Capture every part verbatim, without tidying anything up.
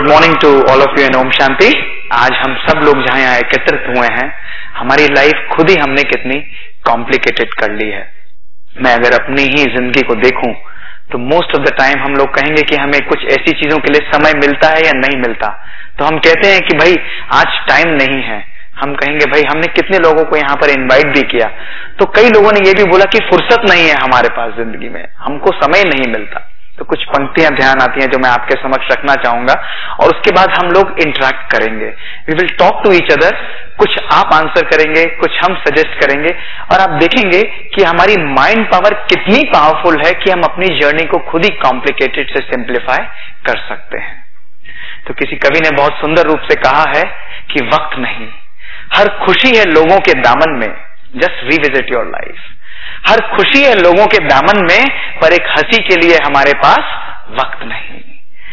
Morning to all of you and ओम शांति। आज हम सब लोग जहां यहाँ एकत्रित हुए हैं, हमारी लाइफ खुद ही हमने कितनी कॉम्प्लिकेटेड कर ली है। मैं अगर अपनी ही जिंदगी को देखूं तो मोस्ट ऑफ द टाइम हम लोग कहेंगे कि हमें कुछ ऐसी चीजों के लिए समय मिलता है या नहीं मिलता, तो हम कहते हैं कि भाई आज टाइम नहीं है। हम कहेंगे भाई हमने कितने लोगों को यहाँ पर इनवाइट भी किया, तो कई लोगों ने ये भी बोला कि फुर्सत नहीं है हमारे पास, जिंदगी में हमको समय नहीं मिलता। तो कुछ पंक्तियां ध्यान आती हैं जो मैं आपके समक्ष रखना चाहूंगा और उसके बाद हम लोग इंटरेक्ट करेंगे। We will talk to each other. कुछ आप आंसर करेंगे, कुछ हम सजेस्ट करेंगे और आप देखेंगे कि हमारी माइंड पावर कितनी पावरफुल है कि हम अपनी जर्नी को खुद ही कॉम्प्लिकेटेड से सिंप्लीफाई कर सकते हैं। तो किसी कवि ने बहुत सुंदर रूप से कहा है कि वक्त नहीं, हर खुशी है लोगों के दामन में। Just revisit your life. हर खुशी है लोगों के दामन में, पर एक हंसी के लिए हमारे पास वक्त नहीं।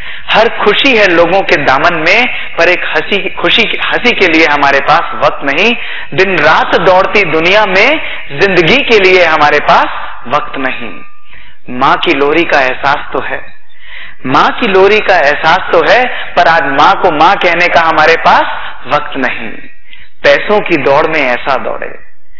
हर खुशी है लोगों के दामन में, पर एक हंसी खुशी हंसी के लिए हमारे पास वक्त नहीं। दिन रात दौड़ती दुनिया में, जिंदगी के लिए हमारे पास वक्त नहीं। माँ की लोरी का एहसास तो है, माँ की लोरी का एहसास तो है, पर आज माँ को माँ कहने का हमारे पास वक्त नहीं। पैसों की दौड़ में ऐसा दौड़े,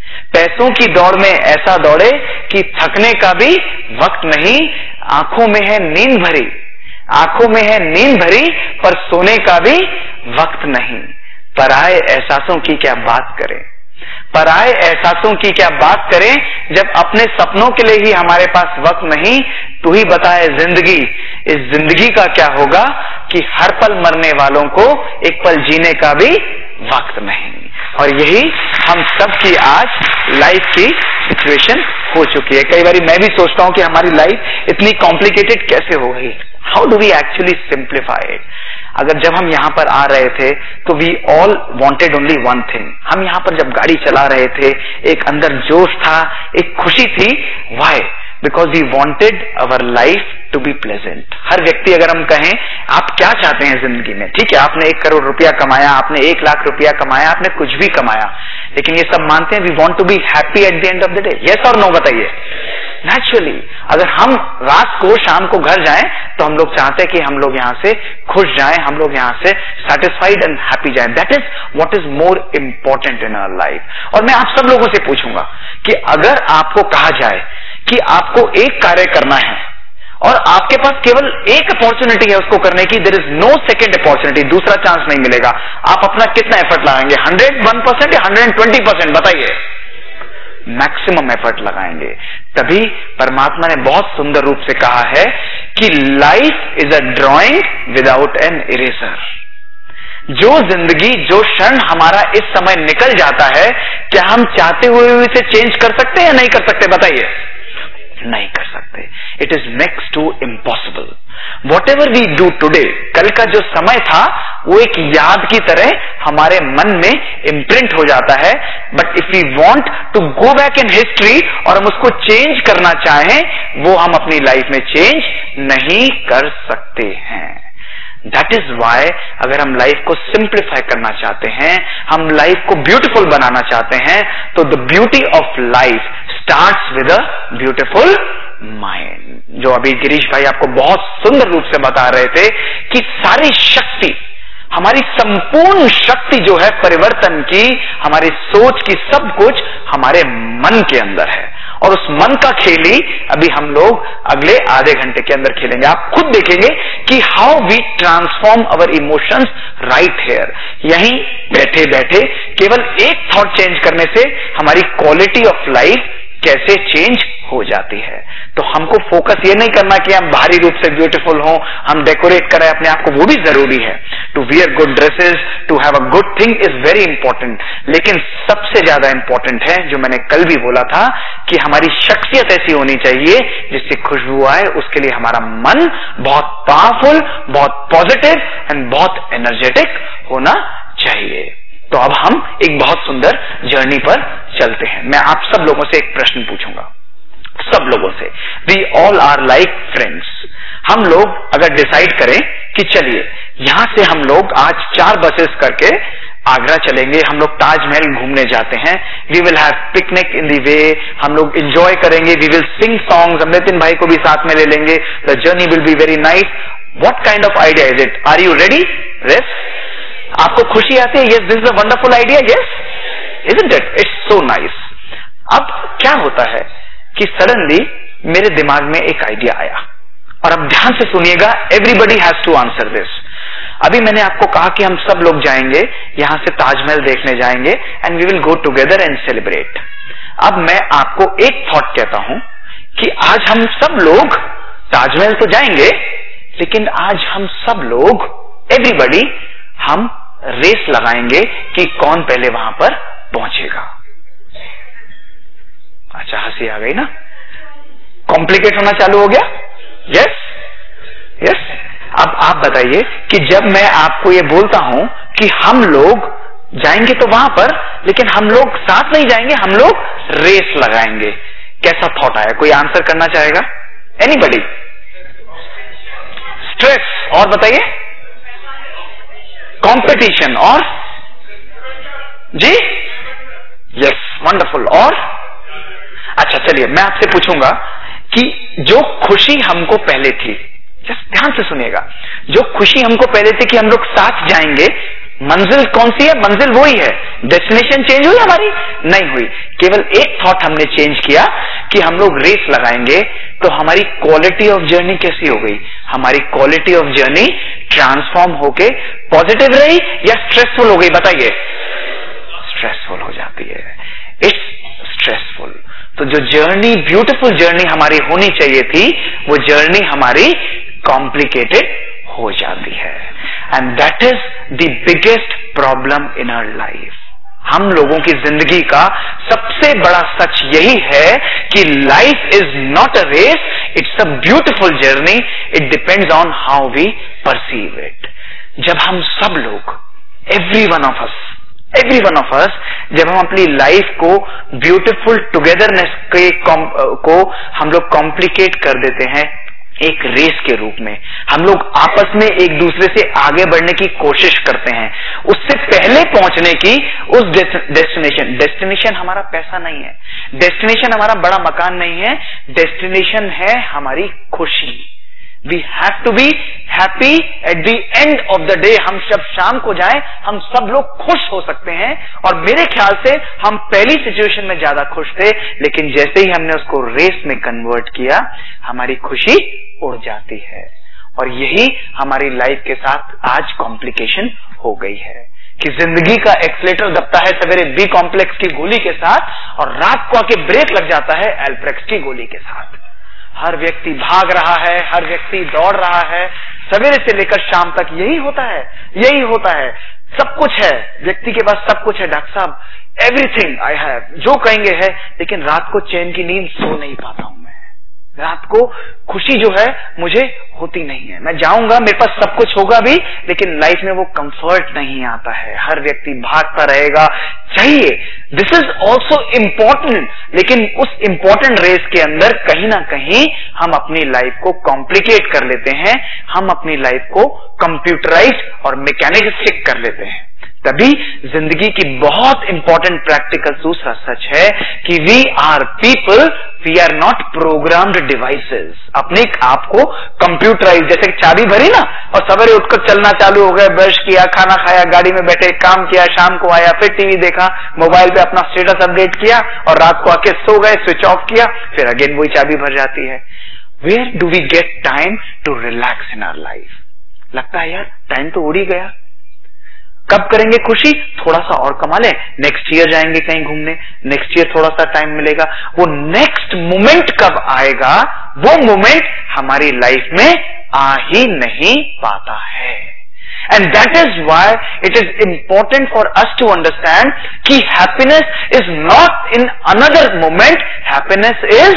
पैसों की दौड़ में ऐसा दौड़े कि थकने का भी वक्त नहीं। आंखों में है नींद भरी, आंखों में है नींद भरी, पर सोने का भी वक्त नहीं। पराए एहसासों की क्या बात करें, पराए एहसासों की क्या बात करें, जब अपने सपनों के लिए ही हमारे पास वक्त नहीं। तू ही बताए जिंदगी, इस जिंदगी का क्या होगा कि हर पल मरने वालों को एक पल जीने का भी वक्त नहीं। और यही हम सब की आज लाइफ की सिचुएशन हो चुकी है। कई बार मैं भी सोचता हूं कि हमारी लाइफ इतनी कॉम्प्लिकेटेड कैसे हो गई। How do we actually simplify it. अगर जब हम यहाँ पर आ रहे थे तो we all wanted only one thing. हम यहाँ पर जब गाड़ी चला रहे थे, एक अंदर जोश था, एक खुशी थी। Why? Because we wanted our life to be pleasant. हर व्यक्ति, अगर हम कहें आप क्या चाहते हैं जिंदगी में, ठीक है, आपने एक करोड़ रुपया कमाया, आपने एक लाख रुपया कमाया, आपने कुछ भी कमाया, लेकिन ये सब मानते हैं we want to be happy at the end of the day. Yes और नो बताइए। नेचुरली अगर हम रात को शाम को घर जाएं तो हम लोग चाहते हैं कि हम लोग यहाँ से खुश जाएं, हम लोग यहाँ से सेटिस्फाइड एंड हैप्पी जाएं। That is what is more important in our life. और मैं आप सब लोगों से पूछूंगा कि अगर आपको कहा जाए कि आपको एक कार्य करना है और आपके पास केवल एक अपॉर्चुनिटी है उसको करने की, there is no second opportunity, दूसरा चांस नहीं मिलेगा, आप अपना कितना एफर्ट लगाएंगे? हंड्रेड वन परसेंट या हंड्रेड ट्वेंटी परसेंट बताइए? मैक्सिमम एफर्ट लगाएंगे। तभी परमात्मा ने बहुत सुंदर रूप से कहा है कि life is a drawing without an eraser. जो जिंदगी, जो क्षण हमारा इस समय निकल जाता है, क्या हम चाहते हुए भी इसे चेंज कर सकते हैं या नहीं कर सकते? बताइए। नहीं कर सकते। It is next to impossible. Whatever we do today, कल का जो समय था वो एक याद की तरह हमारे मन में इम्प्रिंट हो जाता है। But if we want to go back in history और हम उसको चेंज करना चाहें, वो हम अपनी लाइफ में चेंज नहीं कर सकते हैं। दैट इज वाई अगर हम लाइफ को सिंप्लीफाई करना चाहते हैं, हम लाइफ को ब्यूटीफुल बनाना चाहते हैं, तो the beauty of life starts with a beautiful mind. जो अभी गिरीश भाई आपको बहुत सुंदर रूप से बता रहे थे कि सारी शक्ति, हमारी संपूर्ण शक्ति जो है परिवर्तन की, हमारी सोच की, सब कुछ हमारे मन के अंदर है। और उस मन का खेल ही अभी हम लोग अगले आधे घंटे के अंदर खेलेंगे। आप खुद देखेंगे कि how we transform our emotions right here. यहीं बैठे बैठे केवल एक थॉट चेंज करने से हमारी क्वालिटी ऑफ लाइफ कैसे चेंज हो जाती है। तो हमको फोकस ये नहीं करना कि हम बाहरी रूप से ब्यूटीफुल हों, हम डेकोरेट करें अपने आप को, वो भी जरूरी है। To wear good dresses, to have a good thing is very important. लेकिन सबसे ज्यादा इंपॉर्टेंट है, जो मैंने कल भी बोला था, कि हमारी शख्सियत ऐसी होनी चाहिए जिससे खुशबू आए। उसके लिए हमारा मन बहुत पावरफुल, बहुत पॉजिटिव एंड बहुत एनर्जेटिक होना चाहिए। तो अब हम एक बहुत सुंदर जर्नी पर चलते हैं। मैं आप सब लोगों से एक प्रश्न पूछूंगा, सब लोगों से। We all are like friends. हम लोग अगर डिसाइड करें कि चलिए यहां से हम लोग आज चार बसेस करके आगरा चलेंगे, हम लोग ताजमहल घूमने जाते हैं, we will have picnic in the way, हम लोग एंजॉय करेंगे, वी विल सिंग सॉन्ग्स, हम नितिन भाई को भी साथ में ले लेंगे, the journey will be very nice. What kind of idea is it? Are you ready? Race? आपको खुशी आती है? Yes, this is a wonderful idea, yes, isn't it? It's so nice. अब क्या होता है कि सडनली मेरे दिमाग में एक आइडिया आया, और अब ध्यान से सुनिएगा, everybody has to answer this. अभी मैंने आपको कहा कि हम सब लोग जाएंगे, यहां से ताजमहल देखने जाएंगे, and we will go together and celebrate. अब मैं आपको एक थॉट कहता हूं कि आज हम सब लोग ताजमहल तो जाएंगे, लेकिन आज हम सब लोग, एवरीबडी, हम रेस लगाएंगे कि कौन पहले वहां पर पहुंचेगा। अच्छा, हंसी आ गई ना? कॉम्प्लिकेट होना चालू हो गया? Yes yes. अब आप बताइए कि जब मैं आपको ये बोलता हूं कि हम लोग जाएंगे तो वहां पर, लेकिन हम लोग साथ नहीं जाएंगे, हम लोग रेस लगाएंगे, कैसा थॉट आया? कोई आंसर करना चाहेगा? एनीबडी? स्ट्रेस, और बताइए? कंपटीशन, और? जी, यस, वंडरफुल, और? अच्छा, चलिए मैं आपसे पूछूंगा कि जो खुशी हमको पहले थी, जस्ट ध्यान से सुनिएगा, जो खुशी हमको पहले थी कि हम लोग साथ जाएंगे, मंजिल कौन सी है? मंजिल वही है। डेस्टिनेशन चेंज हुई हमारी? नहीं हुई। केवल एक थॉट हमने चेंज किया कि हम लोग रेस लगाएंगे, तो हमारी क्वालिटी ऑफ जर्नी कैसी हो गई? हमारी क्वालिटी ऑफ जर्नी ट्रांसफॉर्म होके पॉजिटिव रही या स्ट्रेसफुल हो गई? बताइए। स्ट्रेसफुल हो जाती है, इट्स स्ट्रेसफुल। तो जो जर्नी, ब्यूटीफुल जर्नी हमारी होनी चाहिए थी, वो जर्नी हमारी कॉम्प्लिकेटेड हो जाती है, and that is the biggest problem in our life. हम लोगों की जिंदगी का सबसे बड़ा सच यही है कि life is not a race, it's a beautiful journey, it depends on how we perceive it. जब हम सब लोग, every one of us, every one of us, जब हम अपनी लाइफ को ब्यूटीफुल टुगेदरनेस के को हम लोग कॉम्प्लिकेट कर देते हैं एक रेस के रूप में, हम लोग आपस में एक दूसरे से आगे बढ़ने की कोशिश करते हैं, उससे पहले पहुंचने की उस डेस्टिनेशन। डेस्टिनेशन हमारा पैसा नहीं है, डेस्टिनेशन हमारा बड़ा मकान नहीं है, डेस्टिनेशन है हमारी खुशी। We have to be happy at the end of the day. हम जब शाम को जाएं, हम सब लोग खुश हो सकते हैं, और मेरे ख्याल से हम पहली सिचुएशन में ज्यादा खुश थे, लेकिन जैसे ही हमने उसको रेस में कन्वर्ट किया, हमारी खुशी उड़ जाती है। और यही हमारी लाइफ के साथ आज कॉम्प्लिकेशन हो गई है कि जिंदगी का एक्सीलेटर दबता है सवेरे बी कॉम्प्लेक्स की गोली के साथ, और रात को आके ब्रेक लग जाता है एल्प्रेक्स की गोली के साथ। हर व्यक्ति भाग रहा है, हर व्यक्ति दौड़ रहा है, सवेरे से लेकर शाम तक यही होता है, यही होता है। सब कुछ है, व्यक्ति के पास सब कुछ है, डॉक्टर साहब एवरीथिंग आई हैव, जो कहेंगे है, लेकिन रात को चैन की नींद सो नहीं पाता हूं मैं। रात को खुशी जो है मुझे होती नहीं है। मैं जाऊंगा, मेरे पास सब कुछ होगा भी, लेकिन लाइफ में वो कंफर्ट नहीं आता है। हर व्यक्ति भागता रहेगा, चाहिए, दिस इज ऑल्सो इम्पोर्टेंट, लेकिन उस इम्पोर्टेंट रेस के अंदर कहीं ना कहीं हम अपनी लाइफ को कॉम्प्लिकेट कर लेते हैं, हम अपनी लाइफ को कंप्यूटराइज और मैकेनिस्टिक कर लेते हैं। तभी जिंदगी की बहुत इंपॉर्टेंट प्रैक्टिकल दूसरा सच है कि we are people, we are not programmed devices. अपने आप को कंप्यूटराइज, जैसे चाबी भरी ना और सवेरे उठकर चलना चालू हो गए, ब्रश किया, खाना खाया, गाड़ी में बैठे, काम किया, शाम को आया, फिर टीवी देखा, मोबाइल पे अपना स्टेटस अपडेट किया, और रात को आके सो गए, स्विच ऑफ किया, फिर अगेन वही चाबी भर जाती है। Where do we get time to relax in our life? लगता है यार टाइम तो उड़ ही गया, कब करेंगे खुशी? थोड़ा सा और कमा ले, नेक्स्ट ईयर जाएंगे कहीं घूमने, नेक्स्ट ईयर थोड़ा सा टाइम मिलेगा। वो नेक्स्ट मोमेंट कब आएगा? वो मोमेंट हमारी लाइफ में आ ही नहीं पाता है। And that is why it is important for us to understand कि happiness is not in another moment, happiness is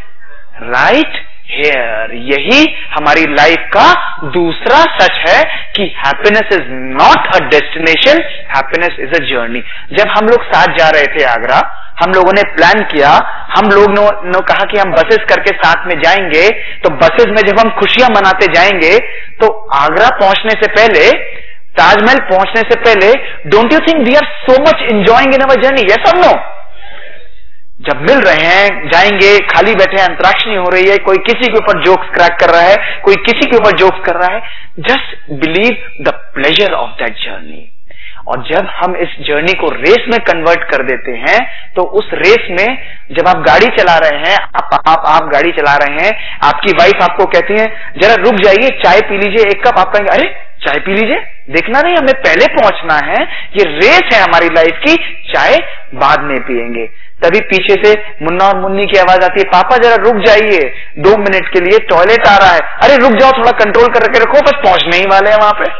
right here. यही हमारी लाइफ का दूसरा सच है कि happiness is not a destination, happiness is a journey. जब हम लोग साथ जा रहे थे आगरा, हम लोगों ने प्लान किया, हम लोग ने कहा कि हम बसेस करके साथ में जाएंगे, तो बसेस में जब हम खुशियां मनाते जाएंगे, तो आगरा पहुंचने से पहले, ताजमहल पहुंचने से पहले, don't you think we are so much enjoying in our journey? Yes और नो? जब मिल रहे हैं, जाएंगे, खाली बैठे हैं, अंतराक्षरी हो रही है, कोई किसी के ऊपर जोक्स क्रैक कर रहा है, कोई किसी के ऊपर जोक्स कर रहा है, just believe the pleasure of that journey. और जब हम इस जर्नी को रेस में कन्वर्ट कर देते हैं, तो उस रेस में जब आप गाड़ी चला रहे हैं, आप आप, आप गाड़ी चला रहे हैं, आपकी वाइफ आपको कहती है जरा रुक जाइए, चाय पी लीजिए एक कप, आप कहेंगे अरे चाय पी लीजिए, देखना नहीं हमें पहले पहुंचना है, ये रेस है हमारी लाइफ की, चाय बाद में पिएंगे। तभी पीछे से मुन्ना और मुन्नी की आवाज आती है, पापा जरा रुक जाइए, दो मिनट के लिए टॉयलेट आ रहा है, अरे रुक जाओ, थोड़ा कंट्रोल करके रखो, बस पहुंचने ही वाले हैं वहां पे।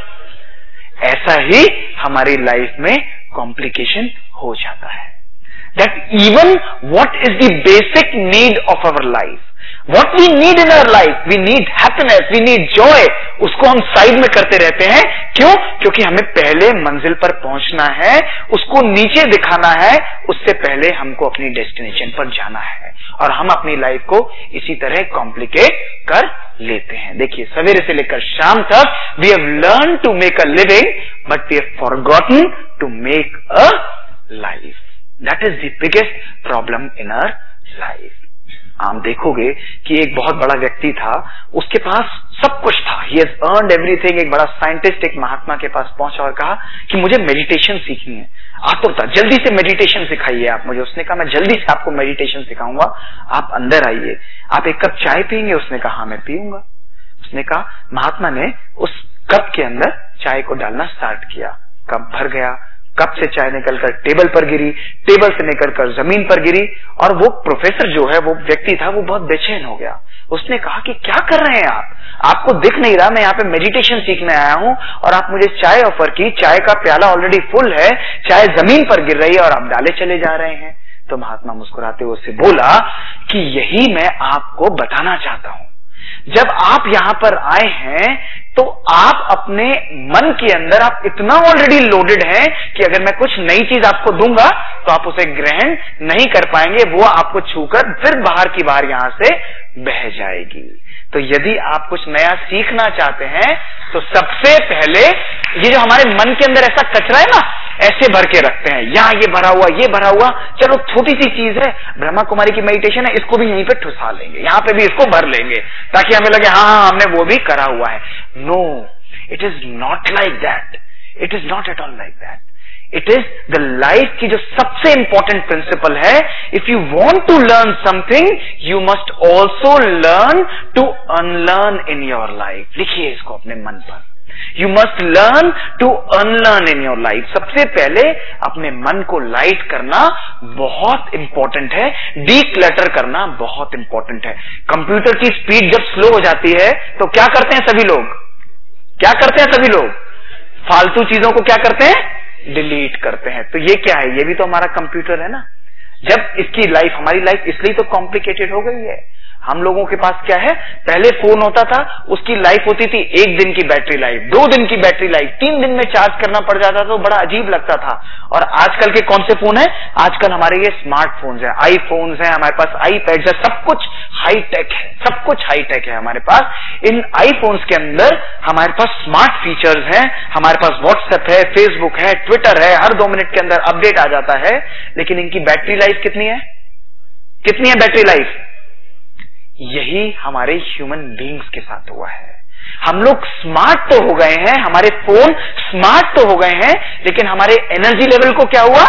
ऐसा ही हमारी लाइफ में कॉम्प्लिकेशन हो जाता है। That even what is the basic need of our life, what we need in our life, we need happiness, we need joy, उसको हम साइड में करते रहते हैं। क्यों? क्योंकि हमें पहले मंजिल पर पहुंचना है, उसको नीचे दिखाना है, उससे पहले हमको अपनी डेस्टिनेशन पर जाना है। और हम अपनी लाइफ को इसी तरह कॉम्प्लिकेट कर लेते हैं। देखिए, सवेरे से लेकर शाम तक we have learn to make a living, but we have forgotten to make a life. That is the biggest problem in our life. आप देखोगे कि एक बहुत बड़ा व्यक्ति था, उसके पास सब कुछ था, ही हैज अर्नड एवरीथिंग। एक बड़ा साइंटिस्ट एक महात्मा के पास पहुंचा और कहा कि मुझे मेडिटेशन सीखनी है, आतुरता, जल्दी से मेडिटेशन सिखाइए आप मुझे। उसने कहा मैं जल्दी से आपको मेडिटेशन सिखाऊंगा, आप अंदर आइए, आप एक कप चाय पियेंगे? उसने कहा हाँ मैं पीऊंगा। उसने कहा, महात्मा ने उस कप के अंदर चाय को डालना स्टार्ट किया, कप भर गया, कप से चाय निकलकर टेबल पर गिरी, टेबल से निकलकर जमीन पर गिरी, और वो प्रोफेसर जो है, वो व्यक्ति था, वो बहुत बेचैन हो गया। उसने कहा कि क्या कर रहे हैं आप, आपको दिख नहीं रहा मैं यहाँ पे मेडिटेशन सीखने आया हूँ और आप मुझे चाय ऑफर की, चाय का प्याला ऑलरेडी फुल है, चाय जमीन पर गिर रही है और आप डाले चले जा रहे हैं। तो महात्मा मुस्कुराते हुए उससे बोला कि यही मैं आपको बताना चाहता हूँ, जब आप यहां पर आए हैं तो आप अपने मन के अंदर आप इतना ऑलरेडी लोडेड हैं कि अगर मैं कुछ नई चीज आपको दूंगा तो आप उसे ग्रहण नहीं कर पाएंगे, वो आपको छूकर फिर बाहर की बाहर यहां से बह जाएगी। तो यदि आप कुछ नया सीखना चाहते हैं तो सबसे पहले ये जो हमारे मन के अंदर ऐसा कचरा है ना, ऐसे भर के रखते हैं, यहाँ ये भरा हुआ, ये भरा हुआ, चलो छोटी सी चीज है, ब्रह्मा कुमारी की मेडिटेशन है, इसको भी यहीं पे ठुसा लेंगे, यहाँ पे भी इसको भर लेंगे ताकि हमें लगे हाँ हाँ हमने वो भी करा हुआ है। No, it is not like that, it is not at all like that. It is the life की जो सबसे इंपॉर्टेंट प्रिंसिपल है, if you want to learn something you must also learn to unlearn in your life. लिखिए इसको अपने मन पर, you must learn to unlearn in your life. सबसे पहले अपने मन को लाइट करना बहुत इंपॉर्टेंट है, डीक्लटर करना बहुत इंपॉर्टेंट है। कंप्यूटर की स्पीड जब स्लो हो जाती है तो क्या करते हैं सभी लोग, क्या करते हैं सभी लोग, फालतू चीजों को क्या करते हैं, डिलीट करते हैं। तो ये क्या है, ये भी तो हमारा कंप्यूटर है ना। जब इसकी लाइफ, हमारी लाइफ इसलिए तो कॉम्प्लिकेटेड हो गई है। हम लोगों के पास क्या है, पहले फोन होता था, उसकी लाइफ होती थी एक दिन की बैटरी लाइफ, दो दिन की बैटरी लाइफ, तीन दिन में चार्ज करना पड़ जाता था, तो बड़ा अजीब लगता था। और आजकल के कौन से फोन है, आजकल हमारे ये स्मार्टफोन्स हैं, आईफोन्स हैं, हमारे पास आईपैड्स है, सब कुछ हाईटेक है, सब कुछ हाईटेक है हमारे पास। इन आईफोन्स के अंदर हमारे पास स्मार्ट फीचर्स हैं, हमारे पास व्हाट्सएप है, फेसबुक है, ट्विटर है, हर दो मिनट के अंदर अपडेट आ जाता है। लेकिन इनकी बैटरी लाइफ कितनी है, कितनी है बैटरी लाइफ? यही हमारे ह्यूमन बीइंग्स के साथ हुआ है। हम लोग स्मार्ट तो हो गए हैं, हमारे फोन स्मार्ट तो हो गए हैं, लेकिन हमारे एनर्जी लेवल को क्या हुआ,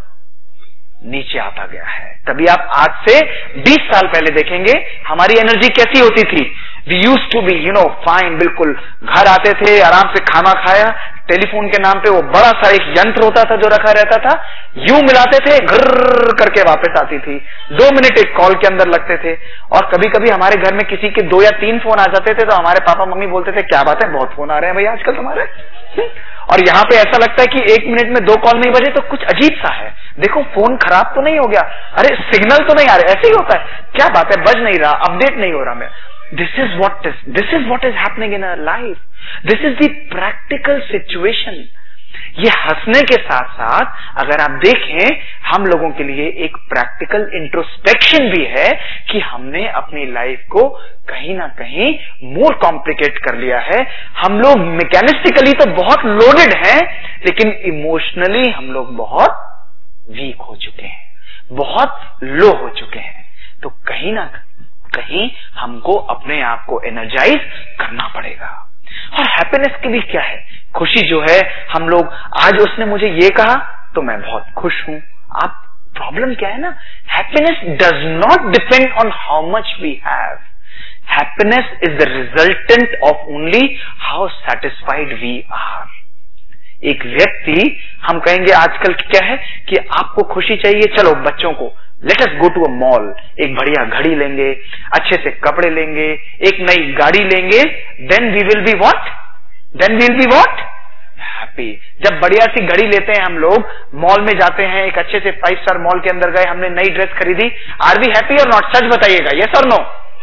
नीचे आता गया है। तभी आप आज से बीस साल पहले देखेंगे हमारी एनर्जी कैसी होती थी। We used to be you know fine, बिल्कुल घर आते थे, आराम से खाना खाया, टेलीफोन के नाम पे वो बड़ा सा एक यंत्र होता था जो रखा रहता था, यूं मिलाते थे, घर्र करके वापस आती थी, दो मिनट एक कॉल के अंदर लगते थे। और कभी कभी हमारे घर में किसी के दो या तीन फोन आ जाते थे तो हमारे पापा मम्मी बोलते थे क्या बात है, बहुत फोन आ रहे हैं भैया आजकल तुम्हारे। और यहाँ पे ऐसा लगता है कि एक मिनट में दो कॉल नहीं बजे तो कुछ अजीब सा है, देखो फोन खराब तो नहीं हो गया, अरे सिग्नल तो नहीं आ रहे, ऐसे ही होता है, क्या बात है बज नहीं रहा, अपडेट नहीं हो रहा। मैं this is what is this is what is happening in our life, this is the practical situation. ये हंसने के साथ साथ अगर आप देखें हम लोगों के लिए एक प्रैक्टिकल इंट्रोस्पेक्शन भी है कि हमने अपनी लाइफ को कहीं ना कहीं मोर कॉम्प्लिकेट कर लिया है। हम लोग मैकेनिस्टिकली तो बहुत लोडेड हैं, लेकिन इमोशनली हम लोग बहुत वीक हो चुके हैं, बहुत लो हो चुके हैं। तो कहीं ना कहीं हमको अपने आप को एनर्जाइज करना पड़ेगा। और हैप्पीनेस के लिए क्या है? खुशी जो है, हम लोग आज उसने मुझे ये कहा तो मैं बहुत खुश हूं। आप प्रॉब्लम क्या है ना, happiness does not depend on how much we have. Happiness is the resultant of only how satisfied we are. एक व्यक्ति, हम कहेंगे आजकल क्या है कि आपको खुशी चाहिए, चलो बच्चों को let us go to a mall, एक बढ़िया घड़ी लेंगे, अच्छे से कपड़े लेंगे, एक नई गाड़ी लेंगे, then we will be what then we will be what happy. जब बढ़िया सी घड़ी लेते हैं हम लोग, मॉल में जाते हैं, एक अच्छे से फाइव स्टार मॉल के अंदर गए, हमने नई ड्रेस खरीदी, आर वी हैप्पी और नॉट? सच बताइएगा, यस और no?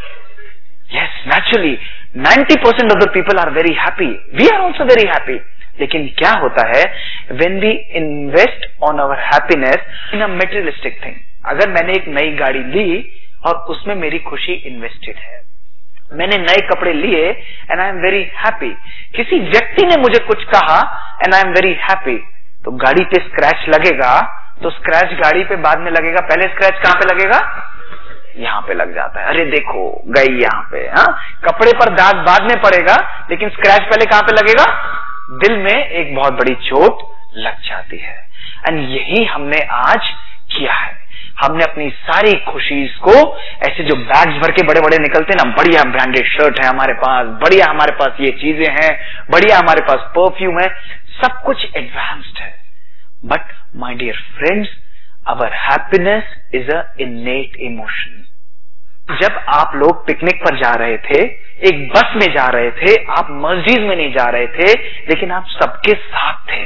Yes, naturally ninety percent of the people are very happy, we are also very happy. लेकिन क्या होता है, when we invest on our happiness in a materialistic thing, अगर मैंने एक नई गाड़ी ली और उसमें मेरी खुशी इन्वेस्टेड है, मैंने नए कपड़े लिए and I am very happy, किसी व्यक्ति ने मुझे कुछ कहा and I am very happy, तो गाड़ी पे स्क्रैच लगेगा, तो स्क्रैच गाड़ी पे बाद में लगेगा, पहले स्क्रैच कहां पे लगेगा? यहाँ पे लग जाता है, अरे देखो गई यहाँ पे। हाँ, कपड़े पर दाग बाद में पड़ेगा, लेकिन स्क्रैच पहले कहां पे लगेगा? दिल में एक बहुत बड़ी चोट लग जाती है। एंड यही हमने आज किया है। हमने अपनी सारी खुशी को, ऐसे जो बैग्स भर के बड़े बड़े निकलते हैं ना, बढ़िया ब्रांडेड शर्ट है हमारे पास, बढ़िया हमारे पास ये चीजें हैं, बढ़िया हमारे पास परफ्यूम है, सब कुछ एडवांस्ड है। But my dear friends, our happiness is a innate emotion. जब आप लोग पिकनिक पर जा रहे थे, एक बस में जा रहे थे, आप मस्जिद में नहीं जा रहे थे, लेकिन आप सबके साथ थे,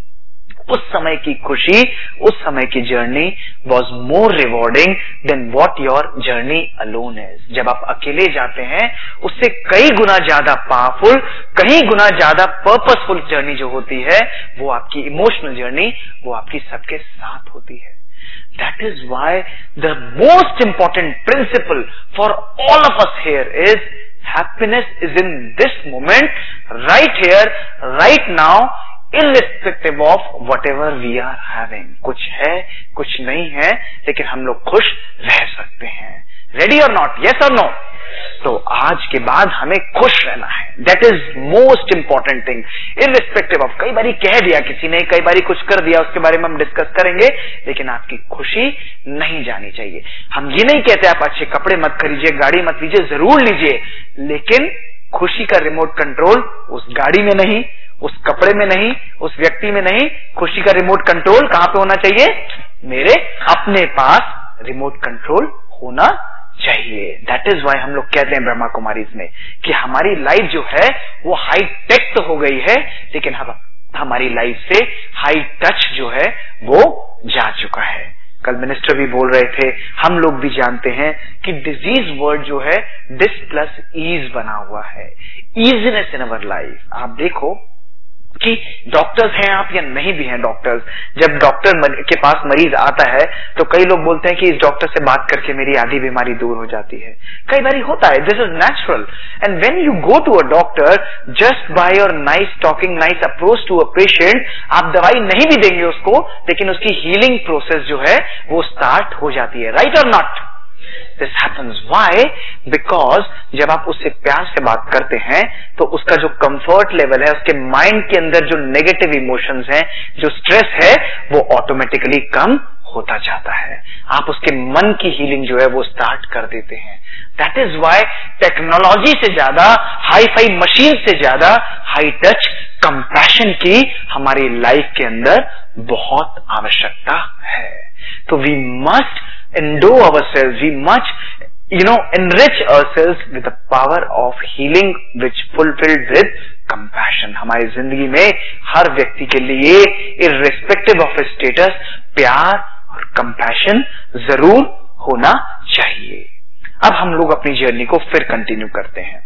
उस समय की खुशी, उस समय की journey was more rewarding than what your journey alone is. जब आप अकेले जाते हैं, उससे कई गुना ज्यादा पावरफुल, कई गुना ज्यादा पर्पसफुल जर्नी जो होती है, वो आपकी इमोशनल जर्नी, वो आपकी सबके साथ होती है। That is why the most important principle for all of us here is happiness is in this moment, right here, right now, irrespective of whatever we are having. कुछ है, कुछ नहीं है, लेकिन हम लोग खुश रह सकते हैं। Ready or not? Yes or no? तो आज के बाद हमें खुश रहना है। That is most important thing, irrespective of, कई बारी कह दिया किसी ने, कई बारी कुछ कर दिया, उसके बारे में हम डिस्कस करेंगे, लेकिन आपकी खुशी नहीं जानी चाहिए। हम ये नहीं कहते आप अच्छे कपड़े मत खरीदिए, गाड़ी मत लीजिए, जरूर लीजिए, लेकिन खुशी का रिमोट कंट्रोल उस गाड़ी में नहीं, उस कपड़े में नहीं, उस व्यक्ति में नहीं, खुशी का रिमोट कंट्रोल कहां पे होना चाहिए? मेरे अपने पास रिमोट कंट्रोल होना चाहिए। दैट इज वाई हम लोग कहते हैं ब्रह्मा कुमारीज में कि हमारी लाइफ जो है वो हाई टेक तो हो गई है, लेकिन हम हमारी लाइफ से हाई टच जो है वो जा चुका है। कल मिनिस्टर भी बोल रहे थे, हम लोग भी जानते हैं कि डिजीज वर्ड जो है डिस प्लस ईज बना हुआ है, ईजीनेस इन अवर लाइफ। आप देखो कि डॉक्टर्स हैं आप या नहीं भी हैं डॉक्टर्स, जब डॉक्टर के पास मरीज आता है तो कई लोग बोलते हैं कि इस डॉक्टर से बात करके मेरी आधी बीमारी दूर हो जाती है। कई बार होता है, this is natural. And when you go to a doctor, just by your nice talking, nice approach to a patient, आप दवाई नहीं भी देंगे उसको, लेकिन उसकी हीलिंग प्रोसेस जो है वो स्टार्ट हो जाती है। राइट और not? This happens why? Because जब आप उससे प्यार से बात करते हैं तो उसका जो कंफर्ट लेवल है, उसके माइंड के अंदर जो नेगेटिव इमोशंस हैं, जो स्ट्रेस है, वो ऑटोमेटिकली कम होता जाता है। आप उसके मन की हीलिंग जो है वो स्टार्ट कर देते हैं। दैट इज वाई टेक्नोलॉजी से ज्यादा, हाई फाई मशीन से ज्यादा हाई टच कंपैशन की हमारी लाइफ के अंदर बहुत आवश्यकता है। तो we must endow ourselves, we must, you know, enrich ourselves with the power of healing which fulfilled with compassion. हमारी जिंदगी में हर व्यक्ति के लिए irrespective of his status प्यार और compassion जरूर होना चाहिए। अब हम लोग अपनी जर्नी को फिर कंटिन्यू करते हैं।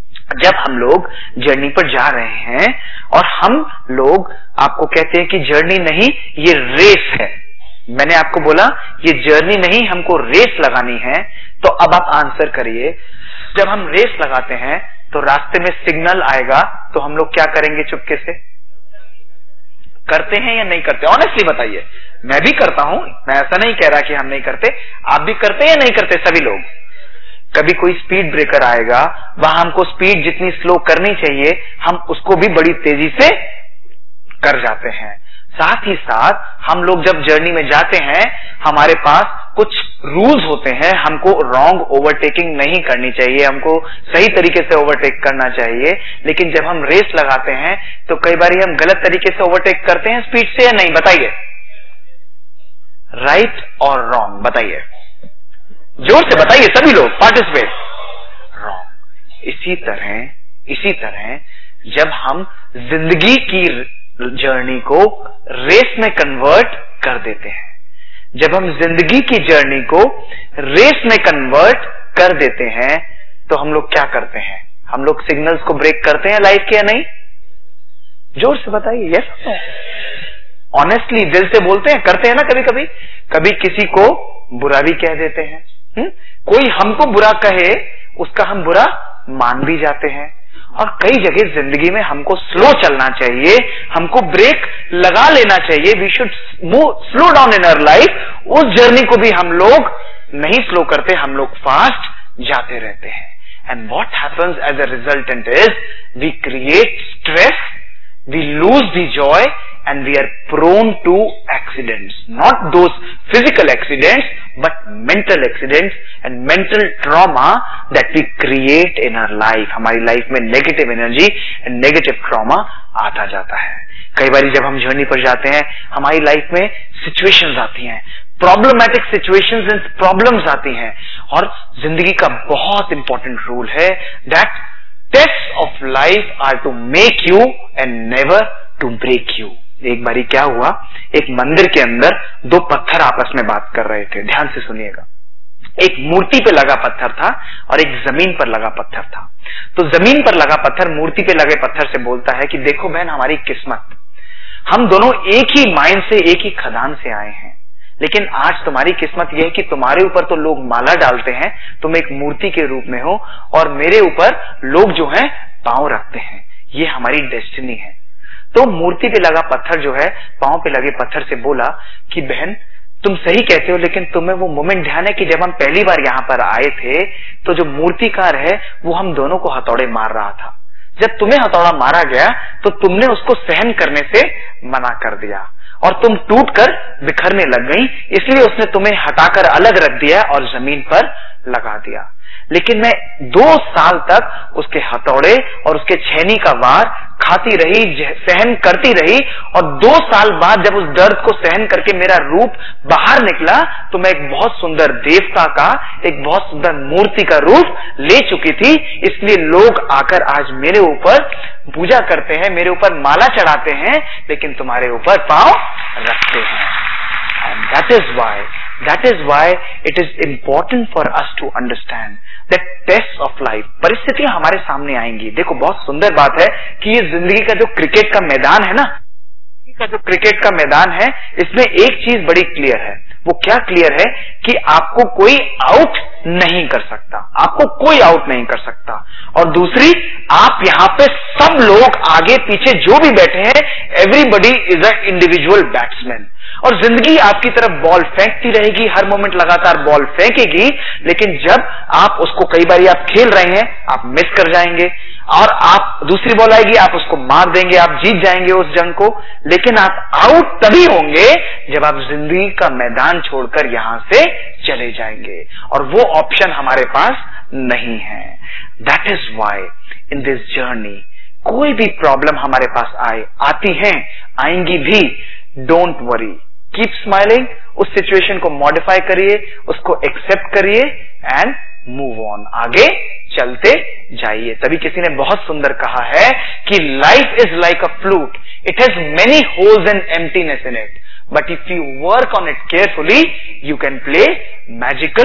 जब हम लोग जर्नी पर जा रहे हैं और हम लोग आपको कहते हैं कि जर्नी नहीं, ये रेस है, मैंने आपको बोला ये जर्नी नहीं, हमको रेस लगानी है, तो अब आप आंसर करिए। जब हम रेस लगाते हैं तो रास्ते में सिग्नल आएगा तो हम लोग क्या करेंगे? चुपके से करते हैं या नहीं करते? ऑनेस्टली बताइए। मैं भी करता हूं, मैं ऐसा नहीं कह रहा कि हम नहीं करते, आप भी करते हैं या नहीं करते? सभी लोग। कभी कोई स्पीड ब्रेकर आएगा, वहां हमको स्पीड जितनी स्लो करनी चाहिए हम उसको भी बड़ी तेजी से कर जाते हैं। साथ ही साथ हम लोग जब जर्नी में जाते हैं, हमारे पास कुछ रूल्स होते हैं, हमको रॉन्ग ओवरटेकिंग नहीं करनी चाहिए, हमको सही तरीके से ओवरटेक करना चाहिए। लेकिन जब हम रेस लगाते हैं तो कई बार हम गलत तरीके से ओवरटेक करते हैं स्पीड से या नहीं? बताइए, राइट और रॉन्ग बताइए, जोर से बताइए सभी लोग, पार्टिसिपेट। रॉन्ग। इसी तरह इसी तरह जब हम जिंदगी की जर्नी को रेस में कन्वर्ट कर देते हैं, जब हम जिंदगी की जर्नी को रेस में कन्वर्ट कर देते हैं तो हम लोग क्या करते हैं? हम लोग सिग्नल्स को ब्रेक करते हैं लाइफ के या नहीं? जोर से बताइए, यस नो? ऑनेस्टली दिल से बोलते हैं, करते हैं ना? कभी कभी कभी किसी को बुरा भी कह देते हैं। हुँ? कोई हमको बुरा कहे उसका हम बुरा मान भी जाते हैं। और कई जगह जिंदगी में हमको स्लो चलना चाहिए, हमको ब्रेक लगा लेना चाहिए। We should move slow down in our life. उस जर्नी को भी हम लोग नहीं स्लो करते, हम लोग फास्ट जाते रहते हैं। And what happens as a resultant is we create stress, we lose the joy and we are prone to accidents, not those physical accidents but mental accidents and mental trauma that we create in our life. हमारी life में negative energy and negative trauma आता जाता है। कई बार जब हम journey पर जाते हैं, हमारी लाइफ में सिचुएशंस आती हैं, प्रॉब्लमैटिक सिचुएशंस एंड प्रॉब्लम्स आती हैं। और जिंदगी का बहुत इंपॉर्टेंट रूल है that test of life are to make you and never to break you. एक बारी क्या हुआ, एक मंदिर के अंदर दो पत्थर आपस में बात कर रहे थे। ध्यान से सुनिएगा। एक मूर्ति पे लगा पत्थर था और एक जमीन पर लगा पत्थर था। तो जमीन पर लगा पत्थर मूर्ति पे लगे पत्थर से बोलता है कि देखो बहन, हमारी किस्मत, हम दोनों एक ही माइन से, एक ही खदान से आए हैं, लेकिन आज तुम्हारी किस्मत यह है कि तुम्हारे ऊपर तो लोग माला डालते हैं, तुम एक मूर्ति के रूप में हो, और मेरे ऊपर लोग जो है पांव रखते हैं। ये हमारी डेस्टिनी है। तो मूर्ति पे लगा पत्थर जो है पांव पे लगे पत्थर से बोला कि बहन तुम सही कहते हो, लेकिन तुम्हें वो मोमेंट ध्यान है कि जब हम पहली बार यहाँ पर आए थे तो जो मूर्तिकार है वो हम दोनों को हथौड़े मार रहा था। जब तुम्हें हथौड़ा मारा गया तो तुमने उसको सहन करने से मना कर दिया और तुम टूट कर बिखरने लग गई, इसलिए उसने तुम्हें हटाकर अलग रख दिया और जमीन पर लगा दिया। लेकिन मैं दो साल तक उसके हथौड़े और उसके छेनी का वार खाती रही, सहन करती रही, और दो साल बाद जब उस दर्द को सहन करके मेरा रूप बाहर निकला तो मैं एक बहुत सुंदर देवता का, एक बहुत सुंदर मूर्ति का रूप ले चुकी थी। इसलिए लोग आकर आज मेरे ऊपर पूजा करते हैं, मेरे ऊपर माला चढ़ाते हैं, लेकिन तुम्हारे ऊपर पांव रखते हैं। And that is why, that is why it is important for us to understand that tests of life, परिस्थितियां हमारे सामने आएंगी। देखो बहुत सुंदर बात है कि ये जिंदगी का जो क्रिकेट का मैदान है ना, का जो क्रिकेट का मैदान है, इसमें एक चीज बड़ी क्लियर है। वो क्या क्लियर है कि आपको कोई आउट नहीं कर सकता, आपको कोई आउट नहीं कर सकता। और दूसरी, आप यहाँ पे सब लोग आगे पीछे जो भी बैठे हैं, everybody is a individual batsman. और जिंदगी आपकी तरफ बॉल फेंकती रहेगी, हर मोमेंट लगातार बॉल फेंकेगी, लेकिन जब आप उसको, कई बार आप खेल रहे हैं, आप मिस कर जाएंगे और आप दूसरी बॉल आएगी, आप उसको मार देंगे, आप जीत जाएंगे उस जंग को, लेकिन आप आउट तभी होंगे जब आप जिंदगी का मैदान छोड़कर यहां से चले जाएंगे, और वो ऑप्शन हमारे पास नहीं है। That is why in this journey कोई भी प्रॉब्लम हमारे पास आए, आती हैं, आएंगी भी, डोंट वरी, कीप स्माइलिंग, उस सिचुएशन को मॉडिफाई करिए, उसको एक्सेप्ट करिए एंड मूव ऑन, आगे चलते जाइए। तभी किसी ने बहुत सुंदर कहा है कि life is like a flute, it has many holes and emptiness in it, but if you work on it carefully you can play magical